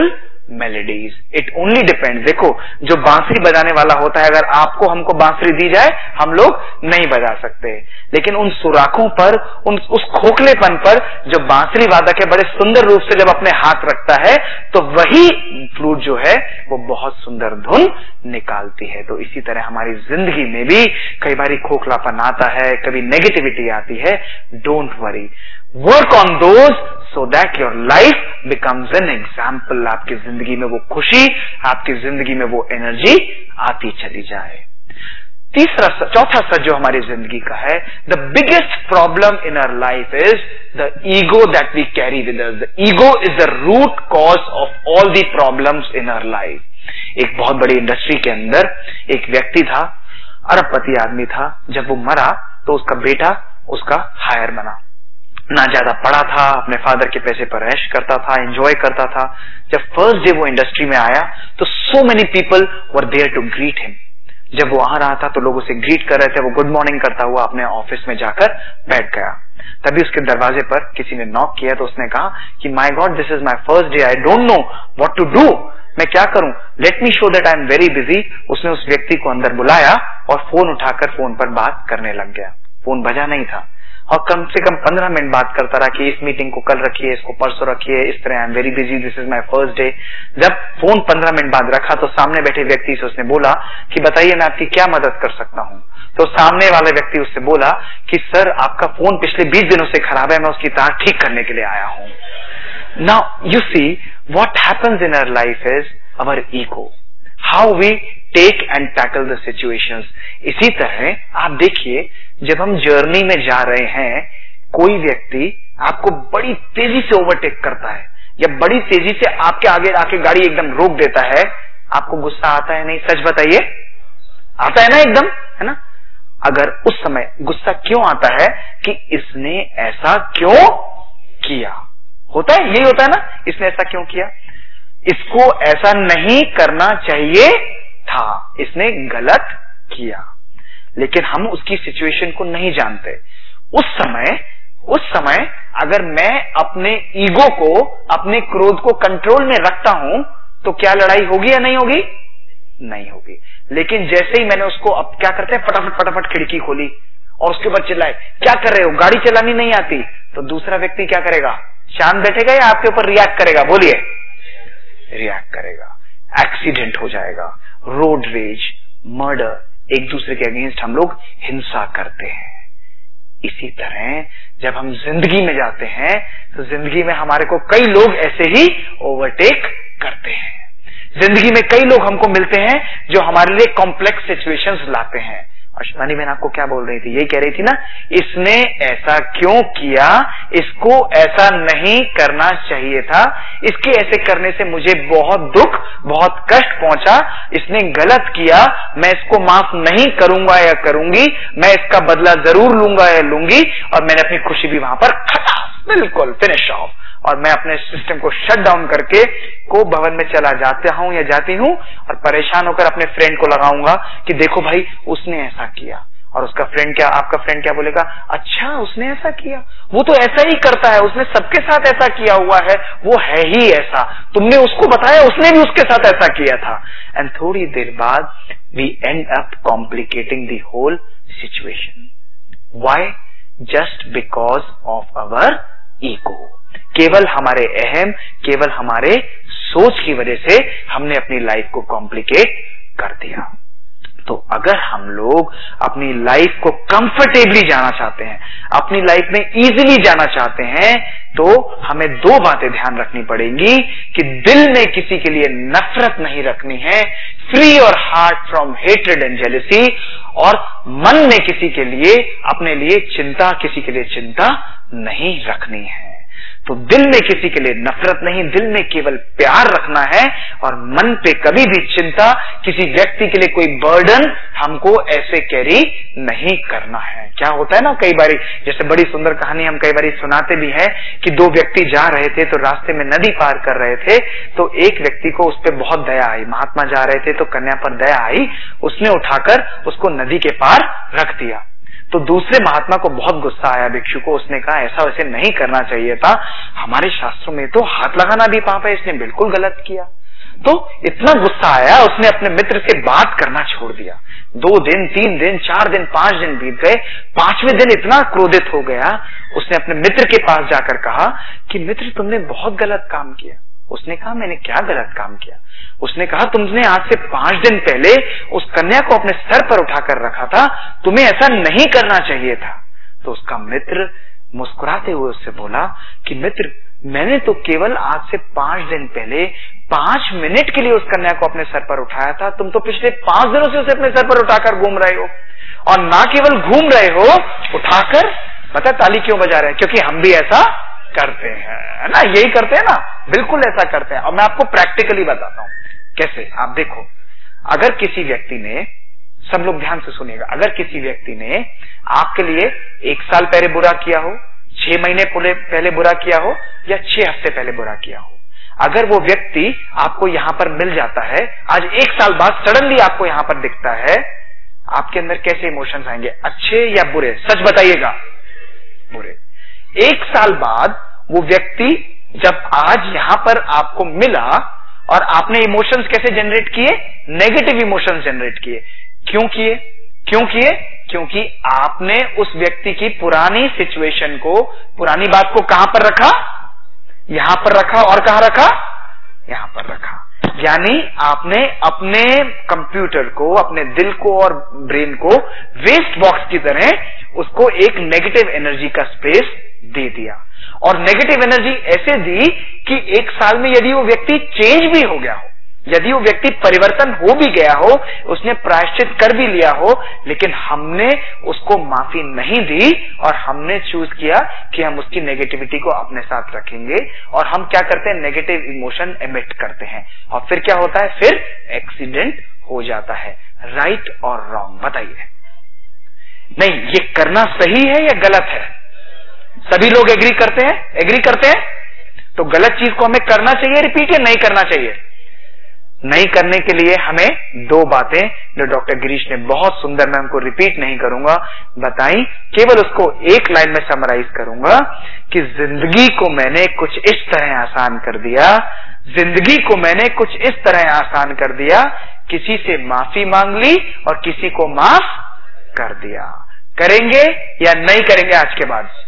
melodies. It only depend. देखो, जो बांसुरी बजाने वाला होता है, अगर आपको हमको बांसुरी दी जाए, हम लोग नहीं बजा सकते, लेकिन उन सुराखों पर, उन उस खोखलेपन पर जो बांसुरी वादक है बड़े सुंदर रूप से जब अपने हाथ रखता है, तो वही फ्लूट जो है वो बहुत सुंदर धुन निकालती है। तो इसी तरह हमारी जिंदगी में भी कई बार खोखलापन आता है, कभी नेगेटिविटी आती है। Don't worry, work on those so that your life becomes an example. आपकी जिंदगी में वो खुशी, आपकी जिंदगी में वो एनर्जी आती चली जाए। तीसरा, चौथा सच जो हमारी जिंदगी का है, the biggest problem in our life is the ego that we carry with us. The ego is the root cause of all the problems in our life. एक बहुत बड़ी इंडस्ट्री के अंदर एक व्यक्ति था, अरबपति आदमी था। जब वो मरा तो उसका बेटा उसका हायर बना। ना ज्यादा पढ़ा था, अपने फादर के पैसे पर ऐश करता था, एंजॉय करता था। जब फर्स्ट डे वो इंडस्ट्री में आया तो so many people were there to greet him. जब वो आ रहा था तो लोग उसे ग्रीट कर रहे थे। वो गुड मॉर्निंग करता हुआ अपने ऑफिस में जाकर बैठ गया। तभी उसके दरवाजे पर किसी ने नॉक किया तो उसने कहा कि my God, this is my first day, I don't know what to do. मैं क्या करूं, let me show that I am very busy. उसने उस व्यक्ति को अंदर बुलाया और फोन उठाकर फोन पर बात करने लग गया। फोन बजा नहीं था और कम से कम पंद्रह मिनट बात करता रहा कि इस मीटिंग को कल रखिए, इसको परसों रखिए, इस तरह I am very busy, this is my first day. जब फोन पंद्रह मिनट बाद रखा तो सामने बैठे व्यक्ति से उसने बोला कि बताइए मैं आपकी क्या मदद कर सकता हूं। तो सामने वाले व्यक्ति उससे बोला कि सर, आपका फोन पिछले बीस दिनों से खराब है, मैं उसकी तार ठीक करने के लिए आया हूं। Now you see what happens in our life is our ego, how we take and tackle the situations. इसी तरह आप देखिए, जब हम जर्नी में जा रहे हैं, कोई व्यक्ति आपको बड़ी तेजी से ओवरटेक करता है या बड़ी तेजी से आपके आगे आके गाड़ी एकदम रोक देता है, आपको गुस्सा आता है नहीं? सच बताइए, आता है ना एकदम, है ना? अगर उस समय गुस्सा क्यों आता है कि इसने ऐसा क्यों किया, होता है, यही होता है ना, इसने ऐसा क्यों किया, इसको ऐसा नहीं करना चाहिए था, इसने गलत किया। लेकिन हम उसकी सिचुएशन को नहीं जानते। उस समय उस समय अगर मैं अपने ईगो को, अपने क्रोध को कंट्रोल में रखता हूं तो क्या लड़ाई होगी या नहीं होगी? नहीं होगी। लेकिन जैसे ही मैंने उसको, अब क्या करते हैं, फटाफट फटाफट खिड़की खोली और उसके बाद चिल्लाए, क्या कर रहे हो, गाड़ी चलानी नहीं आती, तो दूसरा व्यक्ति क्या करेगा? शांत बैठेगा या आपके ऊपर रिएक्ट करेगा? बोलिए, रिएक्ट करेगा। एक्सीडेंट हो जाएगा, रोड रेज, मर्डर, एक दूसरे के अगेंस्ट हम लोग हिंसा करते हैं। इसी तरह जब हम जिंदगी में जाते हैं तो जिंदगी में हमारे को कई लोग ऐसे ही ओवरटेक करते हैं। जिंदगी में कई लोग हमको मिलते हैं जो हमारे लिए कॉम्प्लेक्स सिचुएशंस लाते हैं। और शिवानी बहन आपको क्या बोल रही थी? यही कह रही थी ना, इसने ऐसा क्यों किया, इसको ऐसा नहीं करना चाहिए था, इसके ऐसे करने से मुझे बहुत दुख, बहुत कष्ट पहुंचा, इसने गलत किया, मैं इसको माफ नहीं करूंगा या करूंगी, मैं इसका बदला जरूर लूंगा या लूंगी, और मैंने अपनी खुशी भी वहां पर खटास, बिल्कुल फिनिश ऑफ, और मैं अपने सिस्टम को शट डाउन करके को भवन में चला जाता हूं या जाती हूं और परेशान होकर अपने फ्रेंड को लगाऊंगा कि देखो भाई उसने ऐसा किया। और उसका फ्रेंड क्या, आपका फ्रेंड क्या बोलेगा? अच्छा उसने ऐसा किया, वो तो ऐसा ही करता है, उसने सबके साथ ऐसा किया हुआ है, वो है ही ऐसा, तुमने उसको बताया, उसने भी उसके साथ ऐसा किया था। एंड थोड़ी देर बाद we end up complicating the whole situation. Why? Just because of our ego. केवल हमारे अहम, केवल हमारे सोच की वजह से हमने अपनी लाइफ को कॉम्प्लिकेट कर दिया। तो अगर हम लोग अपनी लाइफ को कंफर्टेबली जाना चाहते हैं, अपनी लाइफ में इजीली जाना चाहते हैं, तो हमें दो बातें ध्यान रखनी पड़ेंगी कि दिल में किसी के लिए नफरत नहीं रखनी है, free our heart from hatred and jealousy, और मन में किसी के लिए, अपने लिए चिंता, किसी के लिए चिंता नहीं रखनी है। तो दिल में किसी के लिए नफरत नहीं, दिल में केवल प्यार रखना है, और मन पे कभी भी चिंता, किसी व्यक्ति के लिए कोई बर्डन हमको ऐसे कैरी नहीं करना है। क्या होता है ना, कई बारी, जैसे बड़ी सुंदर कहानी हम कई बारी सुनाते भी हैं कि दो व्यक्ति जा रहे थे, तो रास्ते में नदी पार कर रहे थे, तो एक व्यक्ति को उस पर बहुत दया आई, महात्मा जा रहे थे तो कन्या पर दया आई, उसने उठाकर उसको नदी के पार रख दिया। तो दूसरे महात्मा को बहुत गुस्सा आया, भिक्षु को, उसने कहा ऐसा वैसे नहीं करना चाहिए था, हमारे शास्त्रों में तो हाथ लगाना भी पाप है, इसने बिल्कुल गलत किया। तो इतना गुस्सा आया, उसने अपने मित्र से बात करना छोड़ दिया। दो दिन, तीन दिन, चार दिन, पांच दिन बीत गए। पांचवें दिन इतना क्रोधित हो गया, उसने अपने मित्र के पास जाकर कहा कि मित्र, तुमने बहुत गलत काम किया। उसने कहा, मैंने क्या गलत काम किया? उसने कहा, तुमने आज से पांच दिन पहले उस कन्या को अपने सर पर उठाकर रखा था, तुम्हें ऐसा नहीं करना चाहिए था। तो उसका मित्र मुस्कुराते हुए उससे बोला कि मित्र, मैंने तो केवल आज से पांच दिन पहले पांच मिनट के लिए उस कन्या को अपने सर पर उठाया था, तुम तो पिछले पांच दिनों से उसे अपने सर पर उठाकर घूम रहे हो। और ना केवल घूम रहे हो, उठाकर, पता ताली क्यों बजा रहे हैं? क्योंकि हम भी ऐसा करते हैं, है ना, यही करते हैं ना, बिल्कुल ऐसा करते हैं। और मैं आपको प्रैक्टिकली बताता हूं कैसे। आप देखो, अगर किसी व्यक्ति ने, सब लोग ध्यान से सुनिएगा, अगर किसी व्यक्ति ने आपके लिए एक साल पहले बुरा किया हो, छह महीने पहले बुरा किया हो, या छह हफ्ते पहले बुरा किया हो, अगर वो व्यक्ति आपको यहां पर मिल जाता है, आज एक साल बाद सडनली आपको यहां पर दिखता है, आपके अंदर कैसे इमोशंस आएंगे? अच्छे या बुरे? सच बताइएगा। बुरे। एक साल बाद वो व्यक्ति जब आज यहां पर आपको मिला और आपने इमोशंस कैसे जनरेट किए? नेगेटिव इमोशंस जनरेट किए। क्यों किए? क्यों किए? क्योंकि आपने उस व्यक्ति की पुरानी सिचुएशन को, पुरानी बात को कहां पर रखा? यहां पर रखा। और कहां रखा? यहां पर रखा। यानी आपने अपने कंप्यूटर को, अपने दिल को और ब्रेन को वेस्ट बॉक्स की तरह उसको एक नेगेटिव एनर्जी का स्पेस दे दिया। और नेगेटिव एनर्जी ऐसे दी कि एक साल में यदि वो व्यक्ति चेंज भी हो गया हो, यदि वो व्यक्ति परिवर्तन हो भी गया हो, उसने प्रायश्चित कर भी लिया हो, लेकिन हमने उसको माफी नहीं दी और हमने चूज किया कि हम उसकी नेगेटिविटी को अपने साथ रखेंगे। और हम क्या करते हैं? नेगेटिव इमोशन एमिट करते हैं। और फिर क्या होता है? फिर एक्सीडेंट हो जाता है। राइट और रॉन्ग बताइए? नहीं, ये करना सही है या गलत है? सभी लोग एग्री करते हैं? एग्री करते हैं? तो गलत चीज को हमें करना चाहिए रिपीट या नहीं करना चाहिए? नहीं करने के लिए हमें दो बातें जो डॉक्टर गिरीश ने बहुत सुंदर, मैं उनको रिपीट नहीं करूंगा, बताई, केवल उसको एक लाइन में समराइज करूंगा कि जिंदगी को मैंने कुछ इस तरह आसान कर दिया, जिंदगी को मैंने कुछ इस तरह आसान कर दिया, किसी से माफी मांग ली और किसी को माफ कर दिया। करेंगे या नहीं करेंगे? आज के बाद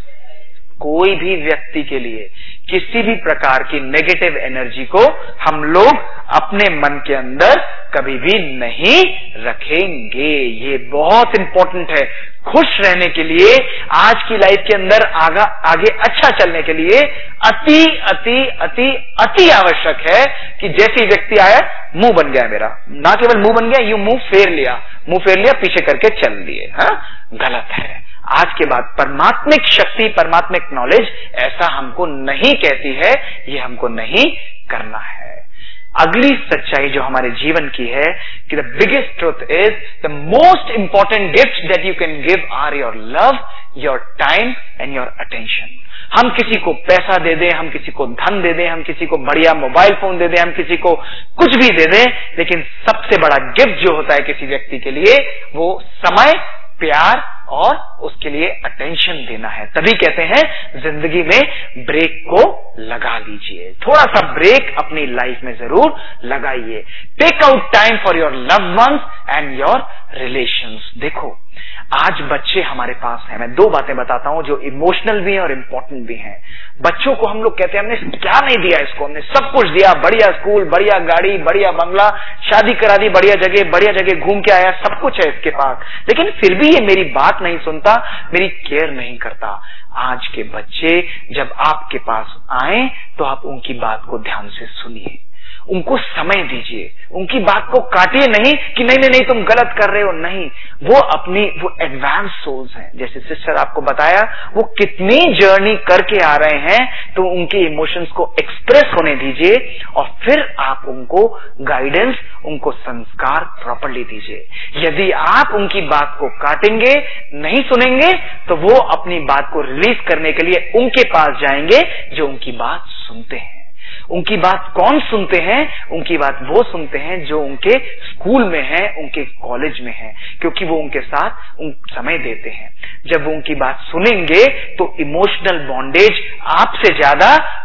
कोई भी व्यक्ति के लिए किसी भी प्रकार की नेगेटिव एनर्जी को हम लोग अपने मन के अंदर कभी भी नहीं रखेंगे। ये बहुत इंपॉर्टेंट है। खुश रहने के लिए, आज की लाइफ के अंदर आगा, आगे अच्छा चलने के लिए अति अति अति अति आवश्यक है कि जैसे व्यक्ति आया, मुंह बन गया मेरा, ना केवल मुंह बन गया, यूं मुंह फेर लिया, मुंह फेर लिया पीछे करके चल दिए, हाँ, गलत है। आज के बाद परमात्मिक शक्ति, परमात्मिक नॉलेज ऐसा हमको नहीं कहती है, ये हमको नहीं करना है। अगली सच्चाई जो हमारे जीवन की है कि the biggest truth is the most important gift that you can give are your love, your time and your attention. हम किसी को पैसा दे दें, हम किसी को धन दे दें, हम किसी को बढ़िया मोबाइल फोन दे दें, हम किसी को कुछ भी दे दें, लेकिन सबसे बड़ा गिफ्ट जो होता है किसी व्यक्ति के लिए, वो समय, प्यार और उसके लिए अटेंशन देना है। तभी कहते हैं जिंदगी में ब्रेक को लगा लीजिए, थोड़ा सा ब्रेक अपनी लाइफ में जरूर लगाइए। Take out time for your loved ones and your relations. देखो, आज बच्चे हमारे पास हैं, मैं दो बातें बताता हूं जो इमोशनल भी हैं और इंपॉर्टेंट भी हैं। बच्चों को हम लोग कहते हैं हमने क्या नहीं दिया इसको, हमने सब कुछ दिया, बढ़िया स्कूल, बढ़िया गाड़ी, बढ़िया बंगला, शादी करा दी, बढ़िया जगह, बढ़िया जगह घूम के आया, सब कुछ है इसके पास, लेकिन फिर भी ये मेरी बात नहीं सुनता, मेरी केयर नहीं करता। आज के बच्चे जब आपके पास आए तो आप उनकी बात को ध्यान से सुनिए, उनको समय दीजिए, उनकी बात को काटिए नहीं कि नहीं नहीं नहीं तुम गलत कर रहे हो, नहीं, वो अपनी वो एडवांस सोल्स हैं। जैसे सिस्टर आपको बताया वो कितनी जर्नी करके आ रहे हैं, तो उनके इमोशंस को एक्सप्रेस होने दीजिए और फिर आप उनको गाइडेंस, उनको संस्कार प्रॉपर्ली दीजिए। यदि आप उनकी बात को काटेंगे, नहीं सुनेंगे, तो वो अपनी बात को रिलीज करने के लिए उनके पास जाएंगे जो उनकी बात सुनते हैं। उनकी बात कौन सुनते हैं? उनकी बात वो सुनते हैं जो उनके स्कूल में है, उनके कॉलेज में है, क्योंकि वो उनके साथ उन समय देते हैं। जब वो उनकी बात सुनेंगे तो इमोशनल बॉन्डेज आपसे ज्यादा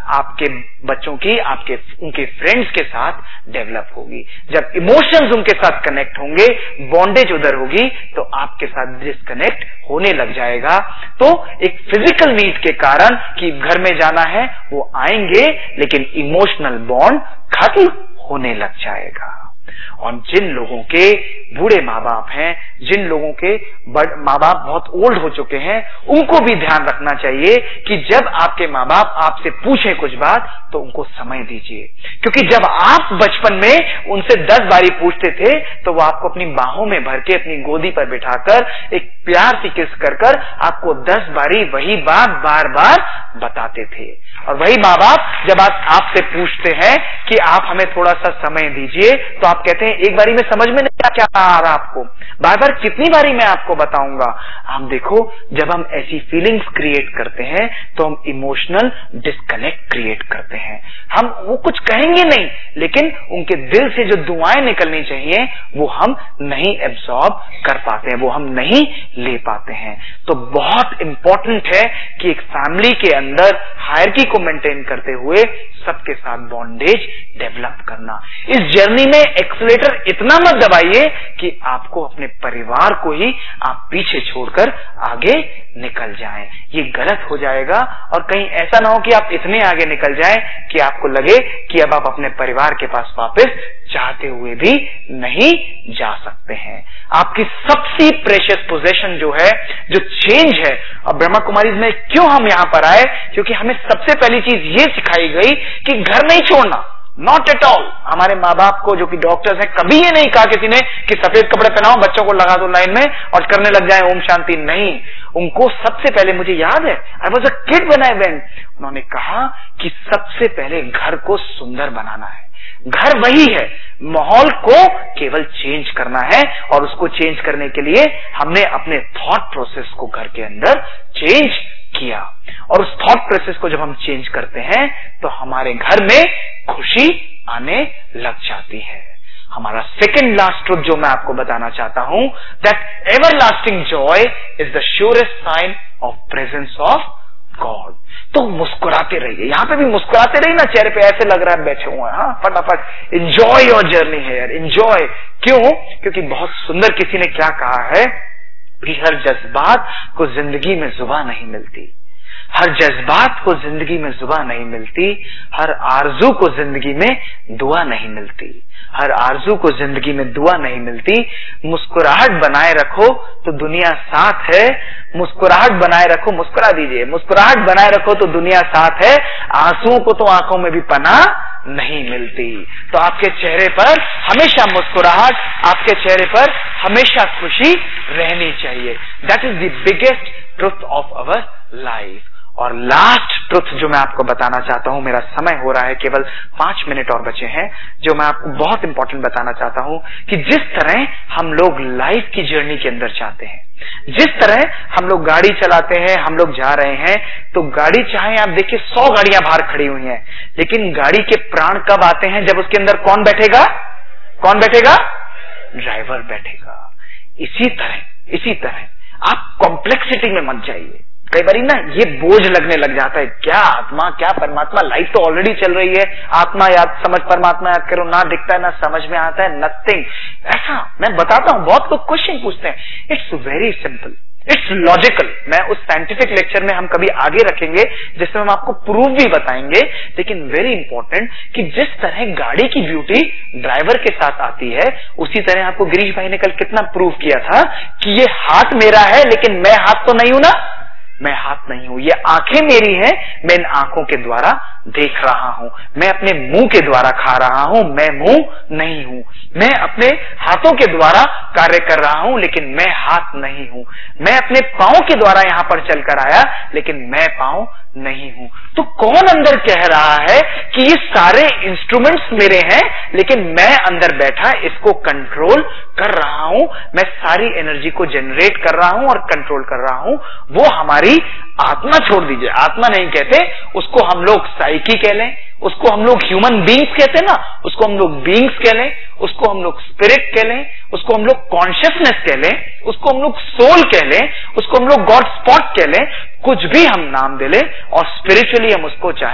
आपके बच्चों की, आपके उनके फ्रेंड्स के साथ डेवलप होगी। जब इमोशंस उनके साथ कनेक्ट होंगे, बॉन्डेज उधर होगी, तो आपके साथ डिस्कनेक्ट होने लग जाएगा। तो एक फिजिकल नीड के कारण कि घर में जाना है वो आएंगे, लेकिन इमोशनल बॉन्ड खत्म होने लग जाएगा। और जिन लोगों के बूढ़े माँ बाप हैं, जिन लोगों के माँ बाप बहुत ओल्ड हो चुके हैं, उनको भी ध्यान रखना चाहिए कि जब आपके माँ बाप आपसे पूछें कुछ बात तो उनको समय दीजिए। क्योंकि जब आप बचपन में उनसे दस बारी पूछते थे तो वो आपको अपनी बाहों में भर के अपनी गोदी पर बिठाकर एक प्यार से किस कर कर आपको दस बारी वही बात बार बार बताते थे। और वही माँ बाप जब आप आपसे पूछते हैं कि आप हमें थोड़ा सा समय दीजिए, तो आप कहते हैं एक बारी में समझ में नहीं क्या आ रहा आपको, बार बार कितनी बारी मैं आपको बताऊंगा। हम देखो, जब हम ऐसी फीलिंग्स क्रिएट करते हैं तो हम इमोशनल डिस्कनेक्ट क्रिएट करते हैं। हम वो कुछ कहेंगे नहीं, लेकिन उनके दिल से जो दुआएं निकलनी चाहिए वो हम नहीं एब्सॉर्ब कर पाते हैं, वो हम नहीं ले पाते हैं। तो बहुत इंपॉर्टेंट है कि एक फैमिली के अंदर हायरार्की को मेंटेन करते हुए सबके साथ बॉन्डेज डेवलप करना। इस जर्नी में एक्सीलरेटर इतना मत दबाइए कि आपको अपने परिवार को ही आप पीछे छोड़कर आगे निकल जाएं। ये गलत हो जाएगा और कहीं ऐसा ना हो कि आप इतने आगे निकल जाएं कि आपको लगे कि अब आप अपने परिवार के पास वापस चाहते हुए भी नहीं जा सकते हैं। आपकी सबसे प्रेशियस पोजीशन जो है, जो चेंज है, और ब्रह्मा कुमारीज में क्यों हम यहां पर आए, क्योंकि हमें सबसे पहली चीज ये सिखाई गई कि घर नहीं छोड़ना, नॉट एट ऑल। हमारे माँ बाप को, जो कि डॉक्टर्स हैं, कभी ये नहीं कहा किसी ने कि सफेद कपड़े पहनाओ, बच्चों को लगा दो लाइन में और करने लग जाए ओम शांति। नहीं, उनको सबसे पहले, मुझे याद है, I was a kid when I went, उन्होंने कहा कि सबसे पहले घर को सुंदर बनाना है। घर वही है, माहौल को केवल चेंज करना है, और उसको चेंज करने के लिए हमने अपने थॉट प्रोसेस को घर के अंदर चेंज किया। और उस थॉट प्रोसेस को जब हम चेंज करते हैं तो हमारे घर में खुशी आने लग जाती है। हमारा सेकेंड लास्ट ट्रुथ जो मैं आपको बताना चाहता हूं, that ever lasting joy is the surest sign of presence of God. तो मुस्कुराते रहिए, यहां पे भी मुस्कुराते रहिए ना, चेहरे पे ऐसे लग रहा है बैठे हुए हैं, हाँ, फटाफट एंजॉय योर जर्नी है यार, एंजॉय। क्यों? क्योंकि बहुत सुंदर किसी ने क्या कहा है कि हर जज्बात को जिंदगी में जुबान नहीं मिलती, हर जज्बात को जिंदगी में जुबान नहीं मिलती, हर आरजू को जिंदगी में दुआ नहीं मिलती, हर आरजू को जिंदगी में दुआ नहीं मिलती। मुस्कुराहट बनाए रखो तो दुनिया साथ है, मुस्कुराहट बनाए रखो, मुस्कुरा दीजिए, मुस्कुराहट बनाए रखो तो दुनिया साथ है, आंसुओं को तो आंखों में भी पनाह नहीं मिलती। तो आपके चेहरे पर हमेशा मुस्कुराहट, आपके चेहरे पर हमेशा खुशी रहनी चाहिए। That is the biggest truth of our life. और लास्ट ट्रुथ जो मैं आपको बताना चाहता हूं, मेरा समय हो रहा है, केवल पांच मिनट और बचे हैं, जो मैं आपको बहुत इंपॉर्टेंट बताना चाहता हूं कि जिस तरह हम लोग लाइफ की जर्नी के अंदर चाहते हैं, जिस तरह हम लोग गाड़ी चलाते हैं, हम लोग जा रहे हैं, तो गाड़ी चाहे आप देखिए सौ गाड़ियां बाहर खड़ी हुई हैं, लेकिन गाड़ी के प्राण कब आते हैं? जब उसके अंदर कौन बैठेगा? कौन बैठेगा? ड्राइवर बैठेगा। इसी तरह इसी तरह आप कॉम्प्लेक्सिटी में मत जाइए। कई बार ना ये बोझ लगने लग जाता है, क्या आत्मा क्या परमात्मा, लाइफ तो ऑलरेडी चल रही है, आत्मा याद समझ परमात्मा याद करो, ना दिखता है ना समझ में आता है, नथिंग। ऐसा मैं बताता हूं, बहुत लोग क्वेश्चन पूछते हैं, it's very simple, it's logical. मैं उस साइंटिफिक लेक्चर में हम कभी आगे रखेंगे जिसमें हम आपको प्रूफ भी बताएंगे, लेकिन वेरी इंपॉर्टेंट कि जिस तरह गाड़ी की ब्यूटी ड्राइवर के साथ आती है, उसी तरह आपको गिरीश भाई ने कल कितना प्रूफ किया था कि ये हाथ मेरा है लेकिन मैं हाथ तो नहीं हूं ना, मैं हाथ नहीं हूं, ये आंखें मेरी हैं, मैं इन आंखों के द्वारा देख रहा हूं, मैं अपने मुंह के द्वारा खा रहा हूं, मैं मुंह नहीं हूं, मैं अपने हाथों के द्वारा कार्य कर रहा हूं लेकिन मैं हाथ नहीं हूं, मैं अपने पांव के द्वारा यहां पर चलकर आया लेकिन मैं पांव नहीं हूं। तो कौन अंदर कह रहा है कि ये सारे इंस्ट्रूमेंट्स मेरे हैं लेकिन मैं अंदर बैठा इसको कंट्रोल कर रहा हूं, मैं सारी एनर्जी को जनरेट कर रहा हूं और कंट्रोल कर रहा हूं? वो हमारी आत्मा, छोड़ दीजिए आत्मा नहीं कहते, उसको हम लोग साइकी कह लें, उसको हम लोग ह्यूमन बींग्स कहते हैं ना, उसको हम लोग बींग्स कह लें, उसको हम लोग स्पिरिट कह लें, उसको हम लोग कॉन्शियसनेस कह लें, उसको हम लोग सोल कह लें, उसको हम लोग गॉड स्पॉट कह लें, कुछ भी हम नाम दे लें, और स्पिरिचुअली हम उसको चाहे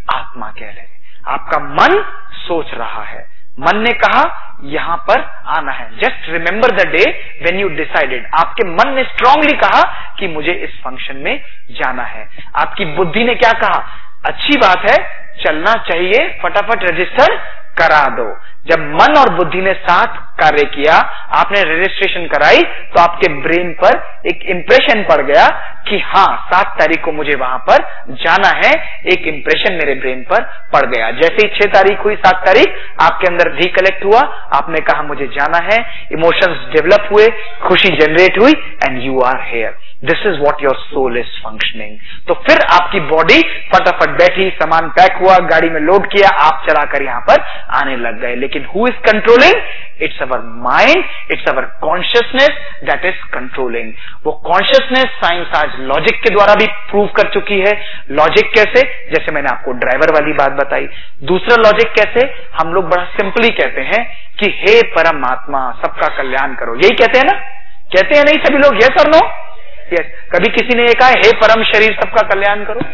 आत्मा कह रहे हैं। आपका मन सोच रहा है, मन ने कहा यहां पर आना है। Just remember the day when you decided. आपके मन ने स्ट्रांगली कहा कि मुझे इस फंक्शन में जाना है। आपकी बुद्धि ने क्या कहा, अच्छी बात है, चलना चाहिए, फटाफट रजिस्टर करा दो। जब मन और बुद्धि ने साथ कार्य किया, आपने रजिस्ट्रेशन कराई, तो आपके ब्रेन पर एक इंप्रेशन पड़ गया कि हाँ सात तारीख को मुझे वहां पर जाना है। एक इंप्रेशन मेरे ब्रेन पर पड़ गया। जैसे ही छह तारीख हुई, सात तारीख, आपके अंदर रिकलेक्ट हुआ, आपने कहा मुझे जाना है, इमोशंस डेवलप हुए, खुशी जनरेट हुई, and you are here. This is what your soul is functioning. तो फिर आपकी बॉडी फटाफट बैठी, सामान पैक हुआ, गाड़ी में लोड किया, आप चलाकर यहां पर आने लग गए। लेकिन who is controlling? It's our mind, it's our consciousness that is controlling. वो कॉन्शियसनेस साइंस आज लॉजिक के द्वारा भी प्रूव कर चुकी है। लॉजिक कैसे? जैसे मैंने आपको ड्राइवर वाली बात बताई। दूसरा लॉजिक कैसे? हम लोग बड़ा सिंपली कहते हैं कि हे परमात्मा सबका कल्याण करो। यही कहते हैं ना? कहते हैं नहीं सभी लोग? यस और नो? यस। कभी किसी ने ये कहा हे परम शरीर सबका कल्याण करो?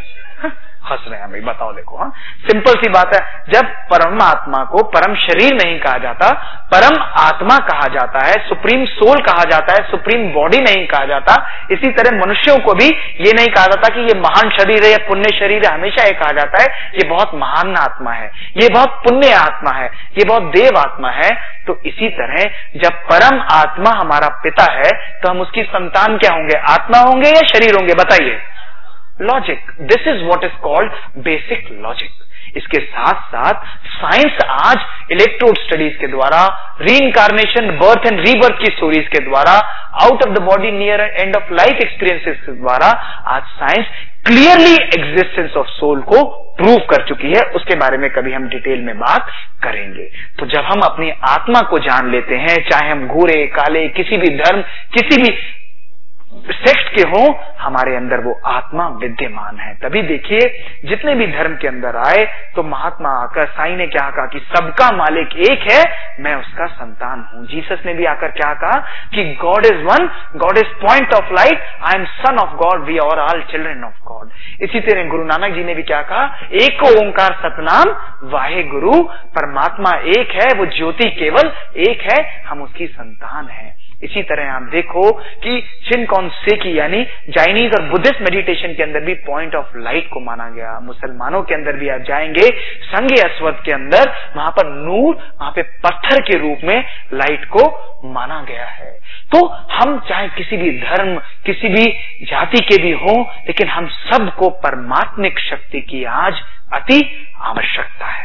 हंस रहे हैं भाई, बताओ देखो। हाँ, सिंपल सी बात है। जब परमात्मा को परम शरीर नहीं कहा जाता, परम आत्मा कहा जाता है, सुप्रीम सोल कहा जाता है, सुप्रीम बॉडी नहीं कहा जाता। इसी तरह मनुष्यों को भी ये नहीं कहा जाता कि ये महान शरीर है या पुण्य शरीर है। हमेशा ये कहा जाता है ये बहुत महान आत्मा है, ये बहुत पुण्य आत्मा है, ये बहुत देव आत्मा है। तो इसी तरह जब परम आत्मा हमारा पिता है, तो हम उसकी संतान क्या होंगे? आत्मा होंगे या शरीर होंगे? बताइए। Logic. This is what is called basic logic. इसके साथ साथ साइंस आज इलेक्ट्रोड स्टडीज के द्वारा, रीइंकारनेशन, बर्थ एंड रीबर्थ की स्टोरीज के द्वारा, out of the body near end of life experiences के द्वारा आज science clearly existence of soul को प्रूव कर चुकी है। उसके बारे में कभी हम डिटेल में बात करेंगे। तो जब हम अपनी आत्मा को जान लेते हैं, चाहे हम गोरे काले, किसी भी धर्म, किसी भी सेक्ट के हो, हमारे अंदर वो आत्मा विद्यमान है। तभी देखिए जितने भी धर्म के अंदर आए, तो महात्मा आकर, साईं ने क्या कहा कि सबका मालिक एक है, मैं उसका संतान हूं। जीसस ने भी आकर क्या कहा कि God is one, God is point of light, I am son of God, we are all children of God. इसी तरह गुरु नानक जी ने भी क्या कहा, एक ओंकार सतनाम वाहे गुरु, परमात्मा एक है, वो ज्योति केवल एक है, हम उसकी संतान है। इसी तरह आप देखो कि चिनकॉन सेकी यानी चाइनीज और बुद्धिस्ट मेडिटेशन के अंदर भी पॉइंट ऑफ लाइट को माना गया। मुसलमानों के अंदर भी आप जाएंगे, संगे अस्वद के अंदर, वहां पर नूर, वहां पे पत्थर के रूप में लाइट को माना गया है। तो हम चाहे किसी भी धर्म, किसी भी जाति के भी हों, लेकिन हम सबको परमात्मिक शक्ति की आज अति आवश्यकता है।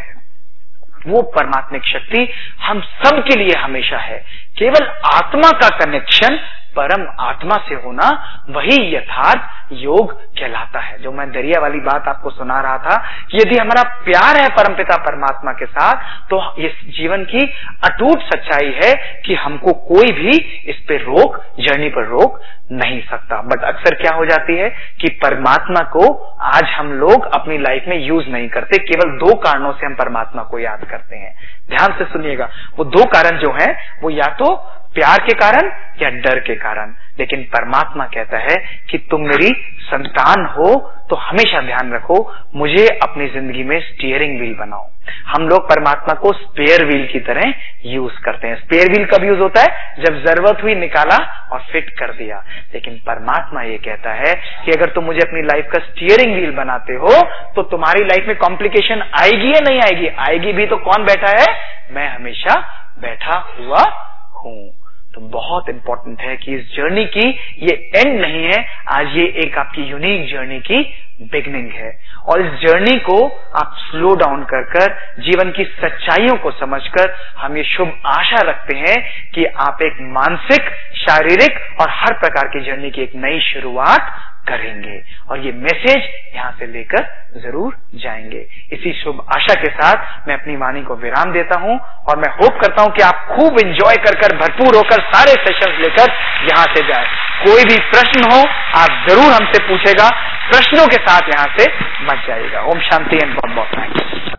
वो परमात्मिक शक्ति हम सब के लिए हमेशा है। केवल आत्मा का कनेक्शन परम आत्मा से होना, वही यथार्थ योग कहलाता है। जो मैं दरिया वाली बात आपको सुना रहा था कि यदि हमारा प्यार है परमपिता परमात्मा के साथ, तो ये जीवन की अटूट सच्चाई है कि हमको कोई भी इस पे रोक, जर्नी पर रोक नहीं सकता। बट अक्सर क्या हो जाती है कि परमात्मा को आज हम लोग अपनी लाइफ में यूज नहीं करते। केवल दो कारणों से हम परमात्मा को याद करते हैं। ध्यान से सुनिएगा, वो दो कारण जो हैं वो या तो प्यार के कारण या डर के कारण। लेकिन परमात्मा कहता है कि तुम मेरी संतान हो, तो हमेशा ध्यान रखो, मुझे अपनी जिंदगी में स्टीयरिंग व्हील बनाओ। हम लोग परमात्मा को स्पेयर व्हील की तरह यूज करते हैं। स्पेयर व्हील कब यूज होता है? जब जरूरत हुई निकाला और फिट कर दिया। लेकिन परमात्मा ये कहता है कि अगर तुम मुझे अपनी लाइफ का स्टीयरिंग व्हील बनाते हो, तो तुम्हारी लाइफ में कॉम्प्लिकेशन आएगी या नहीं आएगी? आएगी भी, तो कौन बैठा है? मैं हमेशा बैठा हुआ हूं। तो बहुत इंपॉर्टेंट है कि इस जर्नी की ये एंड नहीं है, आज ये एक आपकी यूनिक जर्नी की बिगनिंग है। और इस जर्नी को आप स्लो डाउन कर कर जीवन की सच्चाइयों को समझकर हम ये शुभ आशा रखते हैं कि आप एक मानसिक, शारीरिक और हर प्रकार की जर्नी की एक नई शुरुआत करेंगे और ये मैसेज यहां से लेकर जरूर जाएंगे। इसी शुभ आशा के साथ मैं अपनी वाणी को विराम देता हूं और मैं होप करता हूं कि आप खूब एंजॉय कर कर, भरपूर होकर सारे सेशंस लेकर यहां से जाए। कोई भी प्रश्न हो आप जरूर हमसे पूछेगा, प्रश्नों के साथ यहां से मत जाइएगा। ओम शांति एंड बहुत बहुत थैंक्स।